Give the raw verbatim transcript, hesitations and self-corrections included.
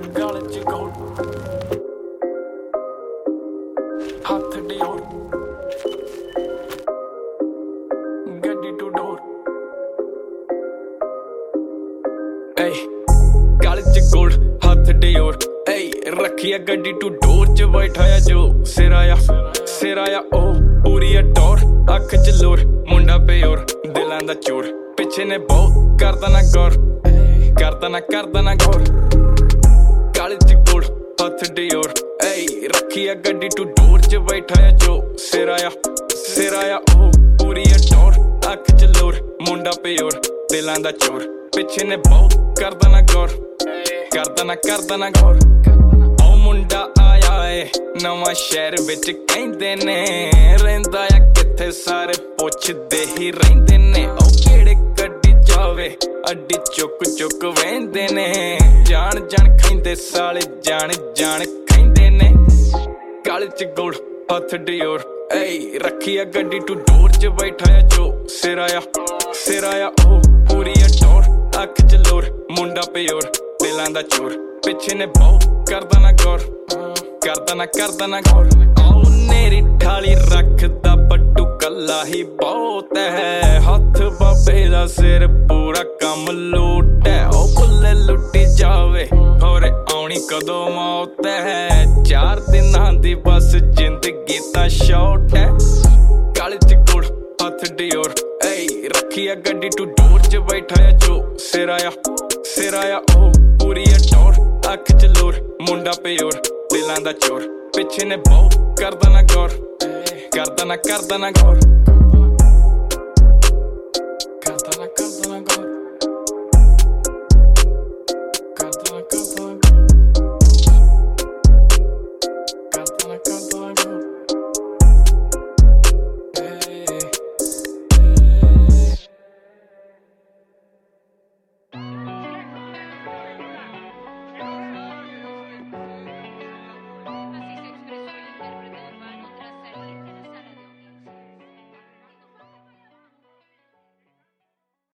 ਗਲ ਚ ਗੋਲ ਹੱਥ ਡਿਓਰ ਗੱਡੀ ਟੂ ਡੋਰ ਏ ਗਲ ਚ ਗੋਲ ਹੱਥ ਡਿਓਰ ਏ ਰੱਖਿਆ ਗੱਡੀ ਟੂ ਡੋਰ ਚ ਬੈਠਾਇਆ ਜੋ ਸਿਰਾਇਆ ਸਿਰਾਇਆ ਉਹ ਪੂਰੀ ਆ ਟੌਰ ਅੱਖ ਚ ਲੋਰ ਮੁੰਡਾ ਪਿਓਰ ਦਿਲਾਂ ਦਾ ਚੋਰ ਪਿੱਛੇ ਨੇ ਬਹੁਤ ਕਰਦਾ ਨਾ ਗੌਰ ਕਰਦਾ ਨਾ ਕਰਦਾ ਨਾ ਗੌਰ ਕਾਲੇ ਚ ਗੋਲ ਹੱਥ ਡਿਓਰ ਏ ਰੱਖੀ ਆ ਗੱਡੀ ਟੂ ਡੋਰ ਚ ਬੈਠਾਇਆ ਜੋ ਸਿਰਾਇਆ ਸਿਰਾਇਆ ਉਹ ਪੂਰੀ ਆ ਟੌਰ ਅੱਖ ਚ ਲੋਰ ਮੁੰਡਾ ਪਿਓਰ ਦਿਲਾਂ ਦਾ ਚੋਰ ਪਿੱਛੇ ਨੇ ਬਹੁਤ ਕਰਦਾ ਨਾ ਗੌਰ ਕਰਦਾ ਨਾ ਕਰਦਾ ਨਾ ਗੌਰ ਉਹ ਮੁੰਡਾ ਆਇਆ ਏ ਨਵਾਂ ਸ਼ਹਿਰ ਵਿੱਚ ਕਹਿੰਦੇ ਨੇ ਰਹਿੰਦਾ ਆ ਕਿੱਥੇ ਸਾਰੇ ਪੁੱਛਦੇ ਹੀ ਰਹਿੰਦੇ ਨੇ ਉਹ ਕਿਹੜੇ ਗੱਡੀ ਜਾਵੇ ਅੱਡੀ ਚੁੱਕ ਚੁੱਕ ਵਹਿੰਦੇ ਨੇ ਜਾਣ ਜਾਣ ਖੈਂਦੇ ਸਾਲੇ ਜਾਣ ਜਾਣ ਖੈਂਦੇ ਨੇ ਗਲ ਚ ਗੋਲ ਹੱਥ ਡਿਓਰ ਏ ਰੱਖੀ ਆ ਗੱਡੀ ਟੂ ਡੋਰ ਚ ਬੈਠਾਇਆ ਜੋ ਸਿਰਾਇਆ ਸਿਰਾਇਆ ਉਹ ਪੂਰੀ ਆ ਟੌਰ ਅੱਖ ਚ ਲੋਰ ਮੁੰਡਾ ਪਿਓਰ ਦਿਲਾਂ ਦਾ ਚੋਰ ਪਿੱਛੇ ਨੇ ਬਹੁਤ ਕਰਦਾ ਨਾ ਗੌਰ ਕਰਦਾ ਨਾ ਕਰਦਾ ਨਾ ਗੌਰ ਉਹ ਨੇਰੀ ਠਾਲੀ ਰੱਖਦਾ ਬੱਟੂ ਕੱਲਾ ਹੀ ਬਹੁਤ ਹੈ ਹੱਥ ਬਾਬੇ ਦਾ ਸਿਰ ਪੂਰਾ ਕੰਮ ਲੂਟ ਹੈ ਉਹ ਭੁੱਲੇ ਲੁੱਟੀ ਜਾਵੇ ਹੋਰੇ ਆਉਣੀ ਕਦੋਂ ਮੌਤ ਹੈ ਚਾਰ ਦਿਨਾਂ ਦੀ ਬਸ ਜ਼ਿੰਦਗੀ ਤਾਂ ਸ਼ਾਰਟ ਹੈ ਗਲ ਚ ਗੋਲ ਹੱਥ ਡਿਓਰ ਏ ਰੱਖੀ ਆ ਗੱਡੀ ਟੂ ਡੋਰ ਚ ਬੈਠਾਇਆ ਜੋ ਸਿਰਾਇਆ ਸਿਰਾਇਆ ਉਹ ਪੂਰੀ ਆ ਟੌਰ ਅੱਖ ਚ ਲੋਰ ਮੁੰਡਾ ਪਿਓਰ ਦਿਲਾਂ ਦਾ ਚੋਰ ਪਿੱਛੇ ਨੇ ਬਹੁਤ ਕਰਦਾ ਨਾ ਗੌਰ ਕਰਦਾ ਨਾ ਕਰਦਾ ਨਾ ਗੌਰ